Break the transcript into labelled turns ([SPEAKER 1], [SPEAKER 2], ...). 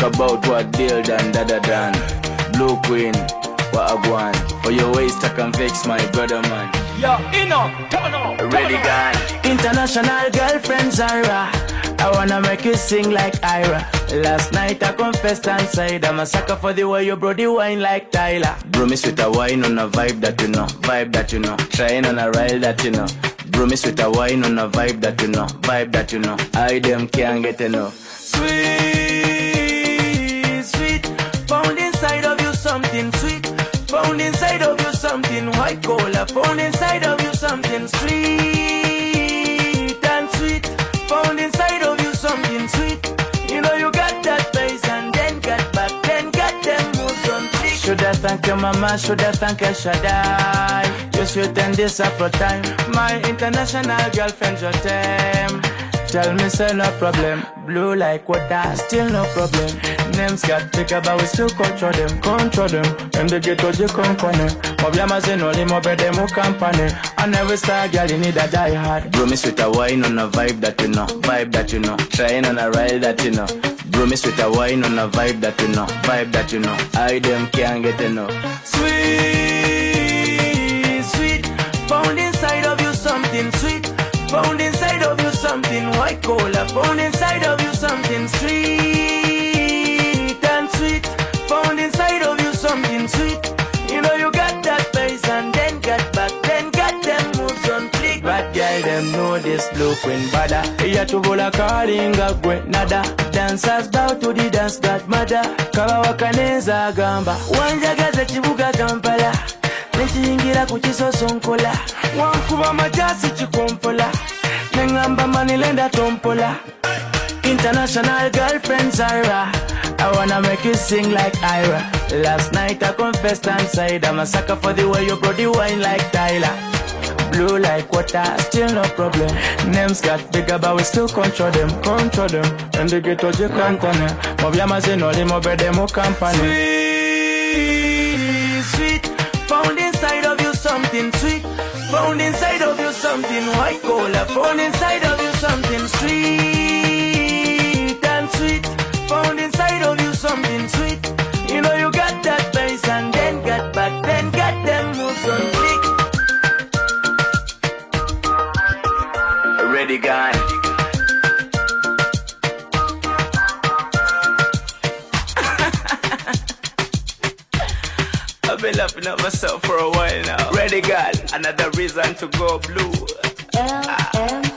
[SPEAKER 1] about what deal done, dada done. Blue Queen, what I want. For your waist I can vex my brother man.
[SPEAKER 2] Yo, Ino, turn up.
[SPEAKER 1] Ready gone. International girlfriend Zara, I wanna make you sing like Ira. Last night I confessed inside, I'm a sucker for the way you brought the wine like Tyler. Brew me sweet a wine on a vibe that you know, vibe that you know. Trying on a ride that you know. Brew me sweet a wine on a vibe that you know, vibe that you know. I them can't get enough. Sweet, sweet, found inside of you something sweet. Found inside of you something white cola. Found inside of you something sweet and sweet. Found inside of you something sweet. You know you got that face and then got back, then got them moves on flick. Should I thank your mama, should I thank your Shaddai? You sweet and this after time. My international girlfriend your time. Tell me say no problem. Blue like water, still no problem. Names got bigger but we still control them, control them. And the ghetto you company. Mobiama say no limo but them who company. I never start girl you need a die hard. Brew me sweet a wine on a vibe that you know, vibe that you know. Trying on a ride that you know. Brew me sweet a wine on a vibe that you know, vibe that you know. I them can't get enough. Sweet, sweet, found inside of you something sweet. Found inside of you something white cola. Found inside of you something sweet and sweet. Found inside of you something sweet. You know you got that face and then got back, then got them moves on flick. Bad girl them know this Blue Queen bada. Iya tubola kalinga gwe nada. Dancers bow to the dance god mother. Kawa wakaneza gamba. Wanjagaza chibuga Kampala. Nechiyingira kuchisoso nkola. Wankuba majasi chikompola. Nengamba manilenda tompola. International girlfriend Zara, I wanna make you sing like Ira. Last night I confessed inside, I'm a sucker for the way you brought the wine like Tyler. Blue like water, still no problem. Names got bigger but we still control them, control them. And the ghetto you can't connect. Mobiama say no limo but them who company. Sweet, sweet, found inside of you something sweet. Found inside of you something white cola. Found inside of you something sweet and sweet. Found inside of you something sweet. You know you got that face and then got back, then got them moves on flick. Ready gone. I've been laughing at myself for a while now. Ready, God, another reason to go blue.